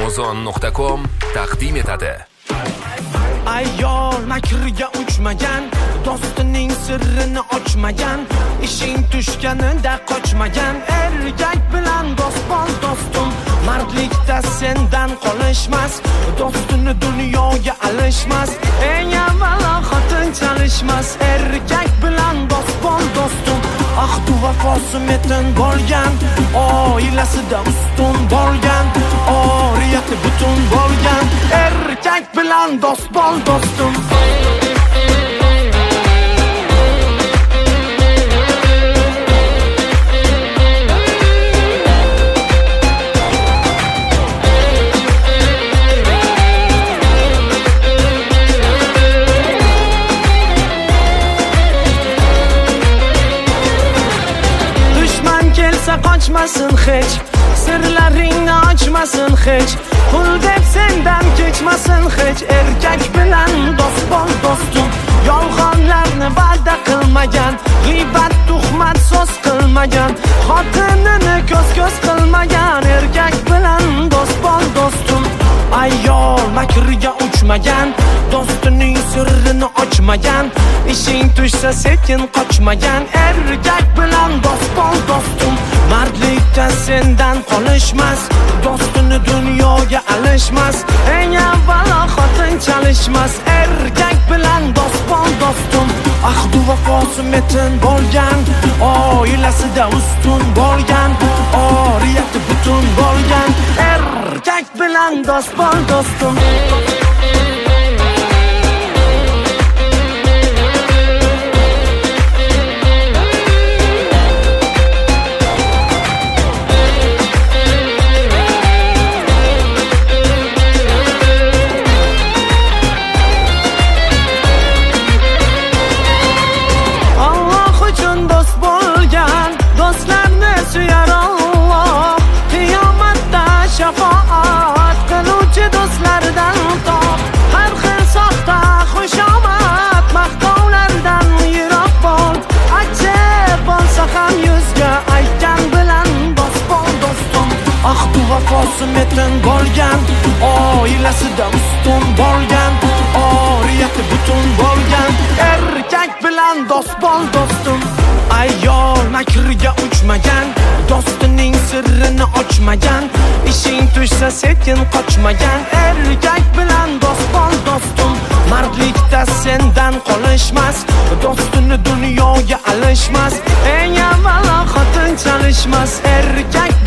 Amazon.com taqdim etadi. Ayol makriga uchmagan, do'stining sirrini ochmagan, ishing tushganida qochmagan, erkak bilan do'st bo'l do'stim. Mardlikda sendan qolishmas, do'stini dunyoga alishmas, eng avvalo xotin chalishmas, erkak bilan do'st bo'l do'stim. Ahdu vafosi metin bo'lgan, oilasida ustun bo'lgan, oriyati butun bo'lgan, erkak bilan do'st bo'l do'stim. Qochmasin hech, sirlaringni ochmasin hech, pul deb sendan kechmasin hech, erkak bilan do'st bo'l do'stim. Yolg'onlarni va'da qilmagan, g'iybat tuhmat so'z qilmagan, xotinini ko'z qilmagan, erkak bilan do'st bo'l do'stim. Ayol makriga uchmagan, do'stining sirrini ochmagan, ishing tushsa sekin qochmagan, erkak bilan do'st bo'l do'stim. Mardlikda sendan qolishmas, do'stini dunyoga alishmas, eng avvalo xotin chalishmas, erkak bilan do'st bo'l do'stim. Ahdu vafosi metin bo'lgan, oilasida ustun bo'lgan, oriyati butun bo'lgan, erkak bilan do'st bo'l do'stim. Shafaat qiluvchi do'stlardan top, har xil soxta xushomad maqtovlardan yiroq bo'l. Ajab bo'lsa ham yuzga aytgan bilan do'st bo'l do'stim. Ahdu vafosi metin bo'lgan, oilasida ustun bo'lgan, oriyati butun bo'lgan, erkak bilan do'st bo'l do'stim. Ayol makriga uchmagan, do'stining sirrini ochmagan, ishing tushsa sekin qochmagan, erkak bilan do'st bo'l do'stim. Mardlikda sendan qolishmas, do'stini dunyoga alishmas, eng avvalo xotin chalishmas, erkak